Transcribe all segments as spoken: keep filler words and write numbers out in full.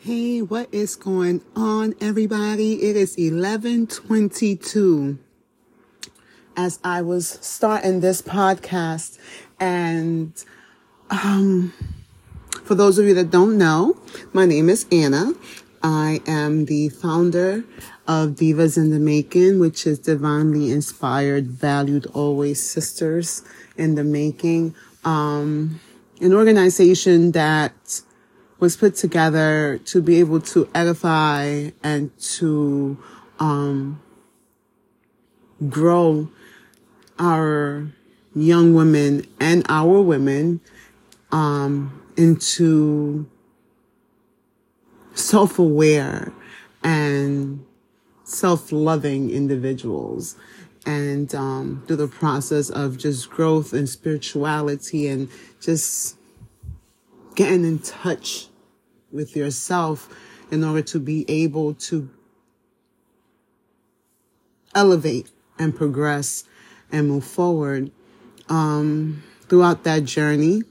Hey, what is going on, everybody? It is eleven twenty-two as I was starting this podcast. And um, for those of you that don't know, my name is Anna. I am the founder of Divas in the Making, which is divinely inspired, valued, always sisters in the making. Um, an organization that was put together to be able to edify and to um, grow our young women and our women um, into self-aware and self-loving individuals. And um, through the process of just growth and spirituality and just getting in touch with yourself in order to be able to elevate and progress and move forward. Um, throughout that journey,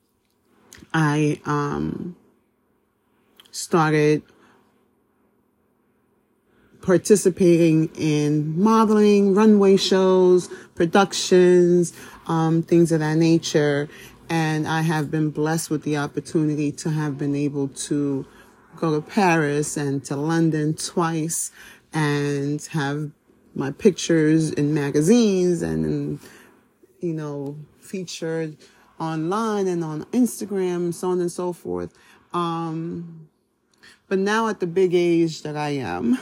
I um, started participating in modeling, runway shows, productions, um, things of that nature. And I have been blessed with the opportunity to have been able to go to Paris and to London twice and have my pictures in magazines and, you know, featured online and on Instagram, so on and so forth. Um, but now at the big age that I am,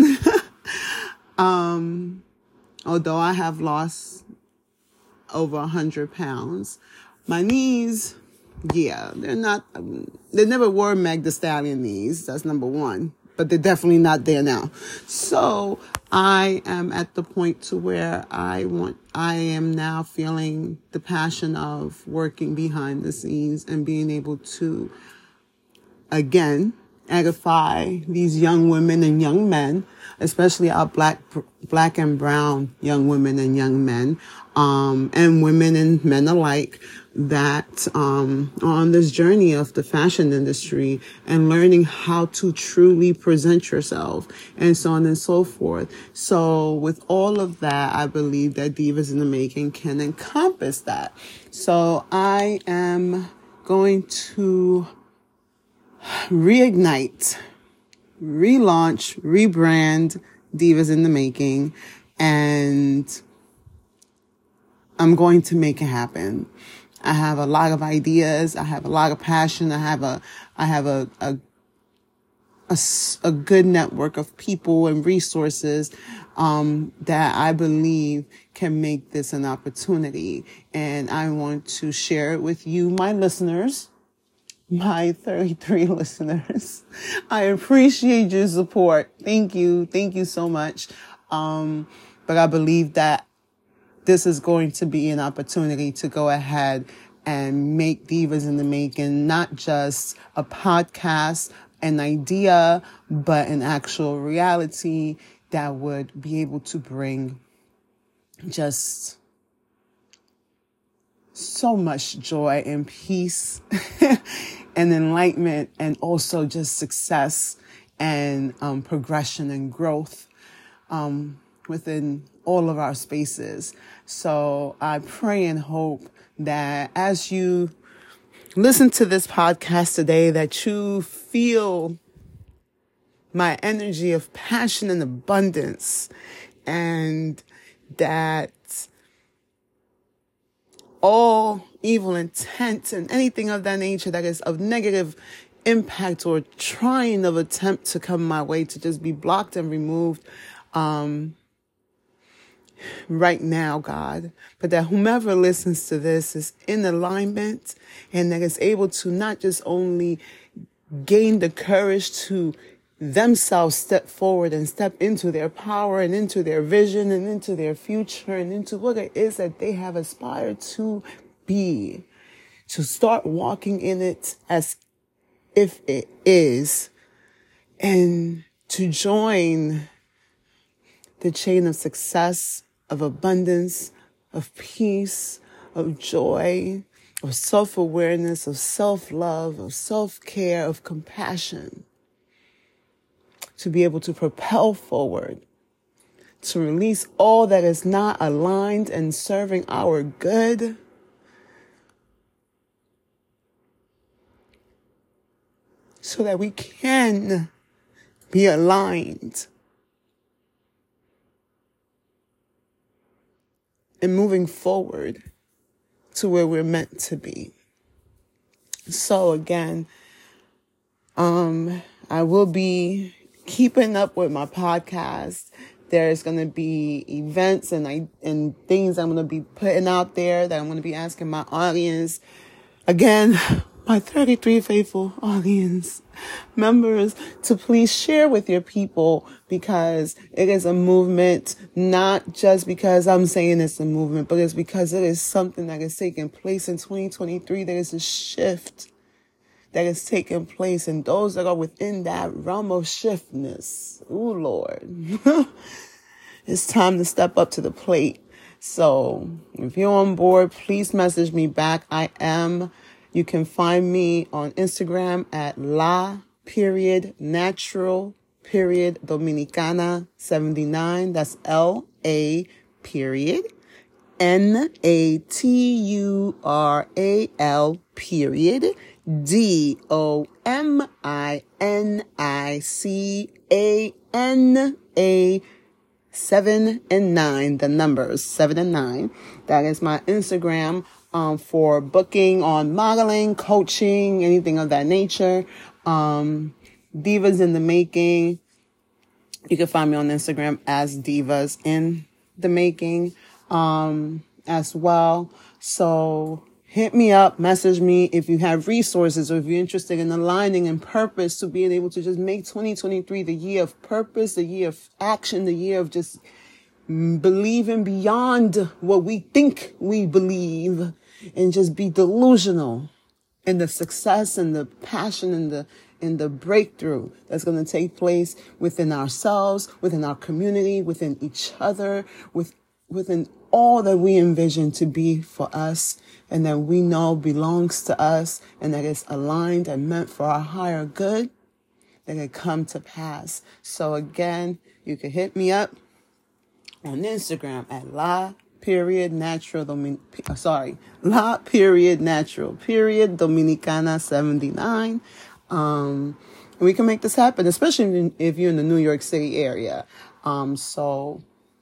um, although I have lost over a hundred pounds, my knees, yeah, they're not, they never were Meg Thee Stallion knees. That's number one, but they're definitely not there now. So I am at the point to where I want, I am now feeling the passion of working behind the scenes and being able to, again, edify these young women and young men, especially our black, black and brown young women and young men, um, and women and men alike that, um, are on this journey of the fashion industry and learning how to truly present yourself and so on and so forth. So with all of that, I believe that Divas in the Making can encompass that. So I am going to reignite, relaunch, rebrand Divas in the Making, and I'm going to make it happen. I have a lot of ideas. I have a lot of passion. I have a, I have a, a, a, a good network of people and resources, um, that I believe can make this an opportunity. And I want to share it with you, my listeners. My thirty-three listeners. I appreciate your support. Thank you. Thank you so much. Um, but I believe that this is going to be an opportunity to go ahead and make Divas in the Making not just a podcast, an idea, but an actual reality that would be able to bring just so much joy and peace and enlightenment, and also just success and um, progression and growth um, within all of our spaces. So I pray and hope that as you listen to this podcast today, that you feel my energy of passion and abundance, and that all evil intent and anything of that nature that is of negative impact or trying of attempt to come my way to just be blocked and removed um, right now, God. But that whomever listens to this is in alignment and that is able to not just only gain the courage to themselves step forward and step into their power and into their vision and into their future and into what it is that they have aspired to be, to start walking in it as if it is, and to join the chain of success, of abundance, of peace, of joy, of self-awareness, of self-love, of self-care, of compassion. to be able to propel forward, to release all that is not aligned and serving our good, so that we can be aligned and moving forward to where we're meant to be. So again, um, I will be keeping up with my podcast. There's going to be events and I, and things I'm going to be putting out there that I'm going to be asking my audience. Again, my thirty-three faithful audience members to please share with your people, because it is a movement, not just because I'm saying it's a movement, but it's because it is something that is taking place in twenty twenty-three. There is a shift that is taking place, and those that are within that realm of shiftness, ooh, Lord, it's time to step up to the plate. So if you're on board, please message me back. I am You can find me on Instagram at la period natural period dominicana seventy-nine. That's L A period N A T U R A L period D O M I N I C A N A seven and nine, the numbers seven and nine. That is my Instagram. Um, for booking on modeling, coaching, anything of that nature. Um, Divas in the Making. You can find me on Instagram as Divas in the Making, um, as well. So hit me up, message me if you have resources or if you're interested in aligning in purpose to being able to just make twenty twenty-three the year of purpose, the year of action, the year of just believing beyond what we think we believe, and just be delusional in the success and the passion and the and the breakthrough that's going to take place within ourselves, within our community, within each other, with within all that we envision to be for us and that we know belongs to us and that is aligned and meant for our higher good, that it come to pass. So again, you can hit me up on Instagram at la period natural domin sorry la period natural period dominicana seventy-nine. Um, we can make this happen, especially if you're in the New York City area. Um, so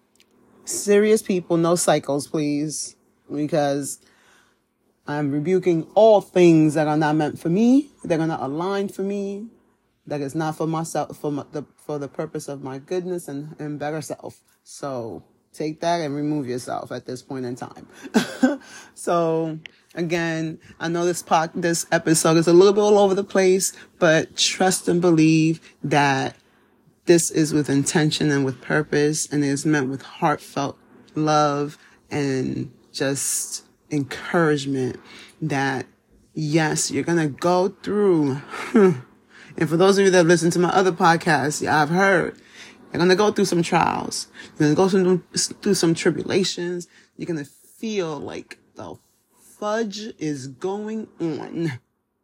serious people, no psychos, please, because I'm rebuking all things that are not meant for me, that are not aligned for me, that is not for myself, for my, the for the purpose of my goodness and, and better self. So take that and remove yourself at this point in time. So again, I know this pod, this episode is a little bit all over the place, but trust and believe that this is with intention and with purpose, and it is meant with heartfelt love and just encouragement that yes, you're going to go through. And for those of you that listen to my other podcasts, yeah, I've heard you're going to go through some trials. You're going to go through, through some tribulations. You're going to feel like the fudge is going on.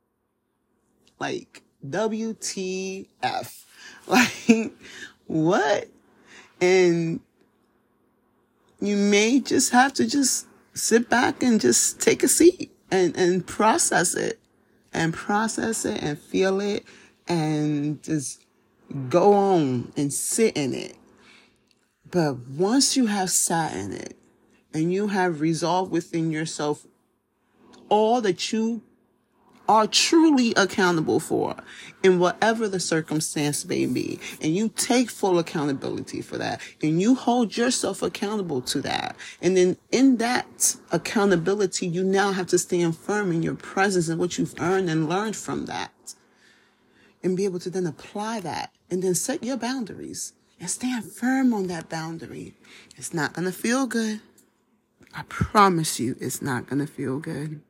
Like, W T F. Like, what? And you may just have to just sit back and just take a seat and, and process it. And process it and feel it and just go on and sit in it. But once you have sat in it and you have resolved within yourself all that you are truly accountable for in whatever the circumstance may be, and you take full accountability for that, and you hold yourself accountable to that, and then in that accountability, you now have to stand firm in your presence and what you've earned and learned from that, and be able to then apply that, and then set your boundaries and stand firm on that boundary. It's not going to feel good. I promise you, it's not going to feel good.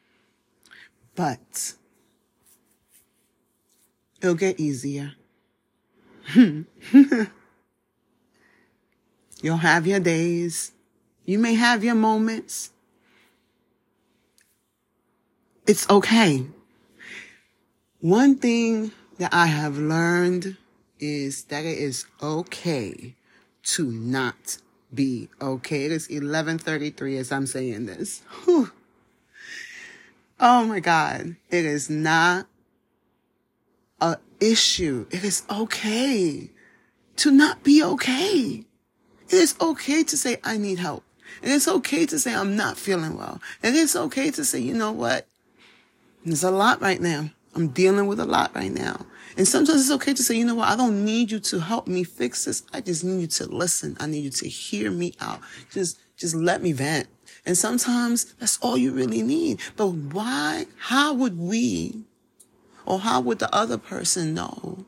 But it'll get easier. You'll have your days. You may have your moments. It's okay. One thing that I have learned is that it is okay to not be okay. It is eleven thirty-three as I'm saying this. Whew. Oh my God. It is not an issue. It is okay to not be okay. It is okay to say, I need help. And it's okay to say, I'm not feeling well. And it's okay to say, you know what? There's a lot right now. I'm dealing with a lot right now. And sometimes it's okay to say, you know what? I don't need you to help me fix this. I just need you to listen. I need you to hear me out. Just, just let me vent. And sometimes that's all you really need. But why, how would we, or how would the other person know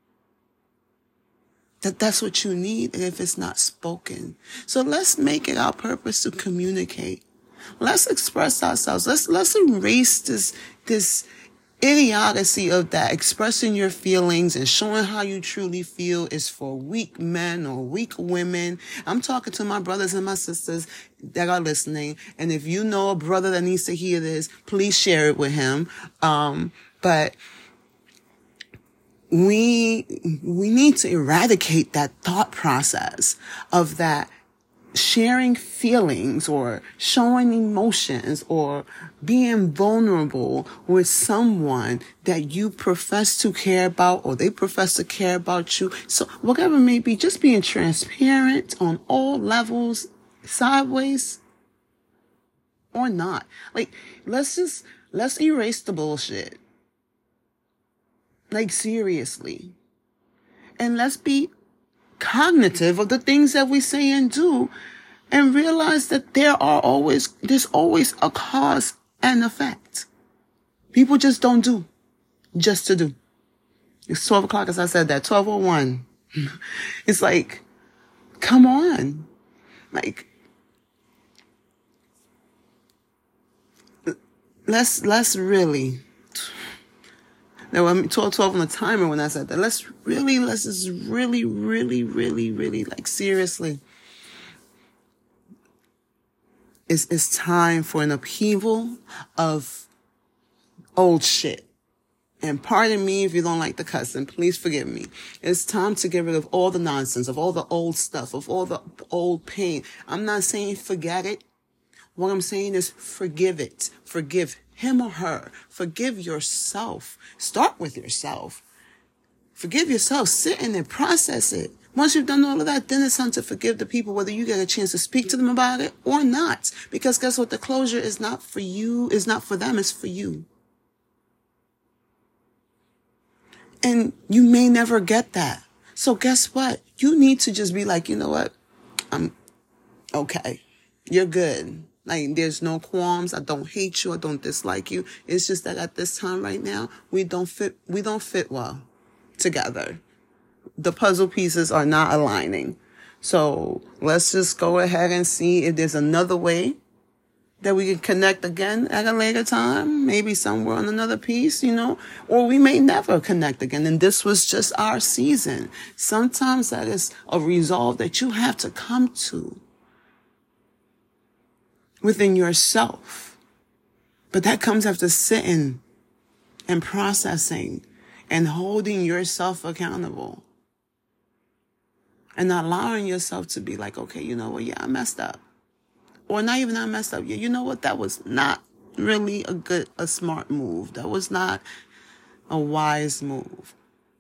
that that's what you need if it's not spoken? So let's make it our purpose to communicate. Let's express ourselves. Let's, let's erase this, this idiocy of that expressing your feelings and showing how you truly feel is for weak men or weak women. I'm talking to my brothers and my sisters that are listening. And if you know a brother that needs to hear this, please share it with him. Um, but we, we need to eradicate that thought process of that sharing feelings or showing emotions or being vulnerable with someone that you profess to care about or they profess to care about you. So whatever it may be, just being transparent on all levels, sideways or not. Like, let's just, let's erase the bullshit. Like, seriously. And let's be cognitive of the things that we say and do and realize that there are always, there's always a cause and effect. People just don't do just to do. It's twelve o'clock as I said that, twelve oh one. It's like, come on. Like, let's, let's really, now, I'm twelve twelve on the timer when I said that. Let's really, let's just really, really, really, really, like, seriously. It's, it's time for an upheaval of old shit. And pardon me if you don't like the cussing. Please forgive me. It's time to get rid of all the nonsense, of all the old stuff, of all the old pain. I'm not saying forget it. What I'm saying is forgive it. Forgive him or her. Forgive yourself. Start with yourself. Forgive yourself. Sit in and process it. Once you've done all of that, then it's time to forgive the people, whether you get a chance to speak to them about it or not. Because guess what? The closure is not for you. It's not for them. It's for you. And you may never get that. So guess what? You need to just be like, you know what? I'm okay. You're good. Like, there's no qualms. I don't hate you. I don't dislike you. It's just that at this time right now, we don't fit, we don't fit well together. The puzzle pieces are not aligning. So let's just go ahead and see if there's another way that we can connect again at a later time, maybe somewhere on another piece, you know, or we may never connect again. And this was just our season. Sometimes that is a resolve that you have to come to within yourself. But that comes after sitting and processing and holding yourself accountable and allowing yourself to be like, okay, you know what? Yeah, I messed up. Or not even I messed up. Yeah, you know what? That was not really a good, a smart move. That was not a wise move.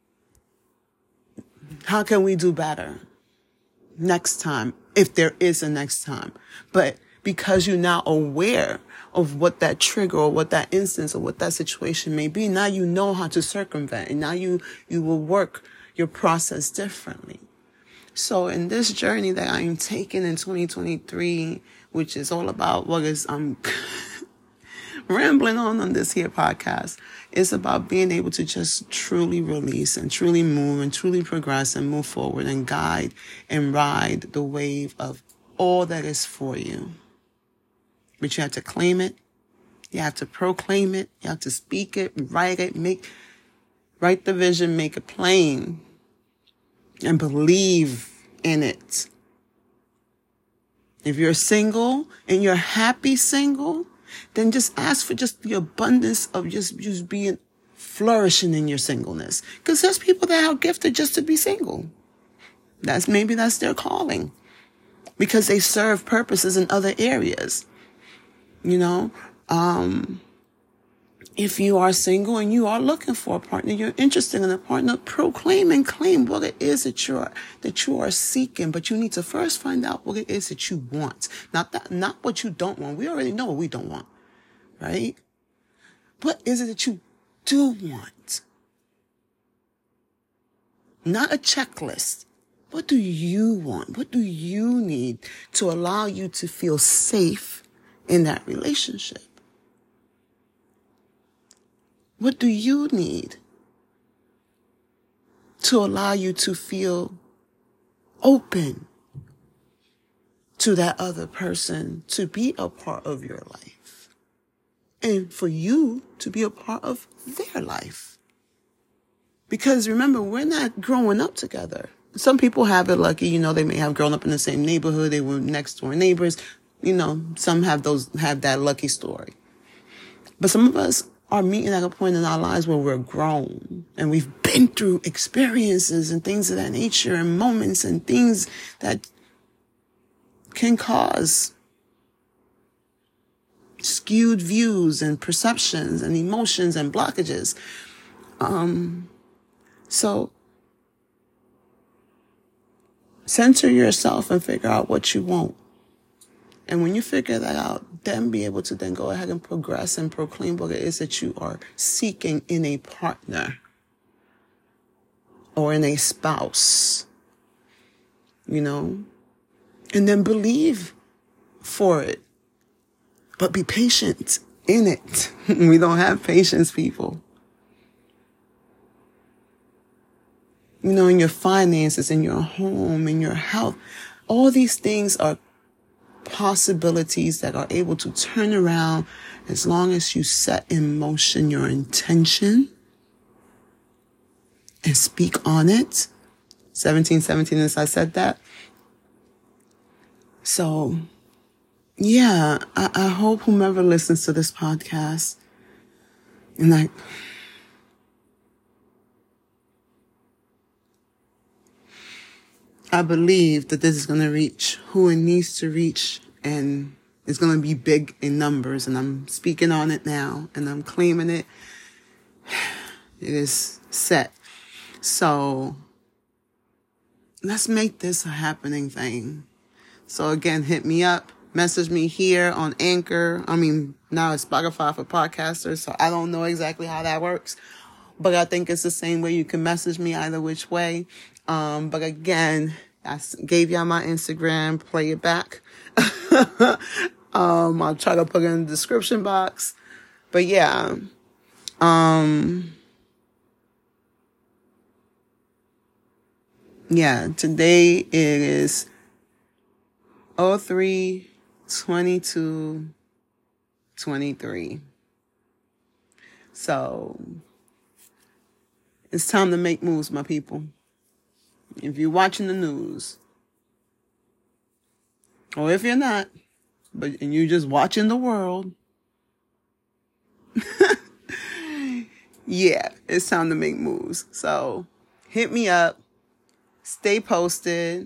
How can we do better next time, if there is a next time? But because you're now aware of what that trigger or what that instance or what that situation may be, now you know how to circumvent, and now you, you will work your process differently. So in this journey that I am taking in twenty twenty-three, which is all about what is I'm rambling on on this here podcast, it's about being able to just truly release and truly move and truly progress and move forward and guide and ride the wave of all that is for you. But you have to claim it. You have to proclaim it. You have to speak it, write it, make, write the vision, make it plain, and believe in it. If you're single and you're happy single, then just ask for just the abundance of just, just being flourishing in your singleness. Because there's people that are gifted just to be single. That's maybe that's their calling. Because they serve purposes in other areas. You know, um, if you are single and you are looking for a partner, you're interested in a partner, proclaim and claim what it is that you are, that you are seeking. But you need to first find out what it is that you want. Not that, not what you don't want. We already know what we don't want, right? What is it that you do want? Not a checklist. What do you want? What do you need to allow you to feel safe in that relationship? What do you need to allow you to feel open to that other person to be a part of your life and for you to be a part of their life? Because remember, we're not growing up together. Some people have it lucky, you know, they may have grown up in the same neighborhood. They were next door neighbors. You know, some have those, have that lucky story. But some of us are meeting at a point in our lives where we're grown and we've been through experiences and things of that nature and moments and things that can cause skewed views and perceptions and emotions and blockages. Um, so center yourself and figure out what you want. And when you figure that out, then be able to then go ahead and progress and proclaim what it is that you are seeking in a partner or in a spouse, you know, and then believe for it, but be patient in it. We don't have patience, people. You know, in your finances, in your home, in your health, all these things are possibilities that are able to turn around as long as you set in motion your intention and speak on it. seventeen seventeen, as I said that. So, yeah, I, I hope whomever listens to this podcast, and I, I believe that this is going to reach who it needs to reach, and it's going to be big in numbers, and I'm speaking on it now, and I'm claiming it. It is set. So let's make this a happening thing. So again, hit me up, message me here on Anchor. I mean, now it's Spotify for podcasters, so I don't know exactly how that works, but I think it's the same way. You can message me either which way. Um, but again, I gave y'all my Instagram, play it back. um, I'll try to put it in the description box, but yeah, um, yeah, today it is oh three twenty-two twenty-three. So it's time to make moves, my people. If you're watching the news, or if you're not, but and you're just watching the world, yeah, it's time to make moves. So hit me up, stay posted,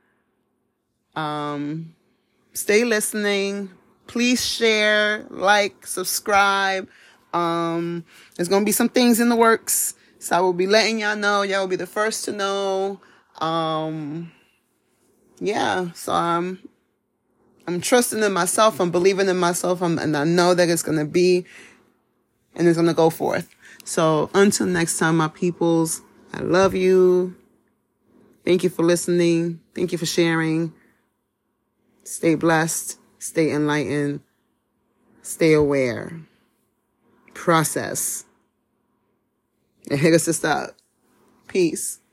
um, stay listening. Please share, like, subscribe. Um, there's gonna be some things in the works, so I will be letting y'all know. Y'all will be the first to know. Um, yeah, so I'm, I'm trusting in myself. I'm believing in myself. I'm, and I know that it's going to be, and it's going to go forth. So until next time, my peoples, I love you. Thank you for listening. Thank you for sharing. Stay blessed. Stay enlightened. Stay aware. Process. And hit us up. Peace.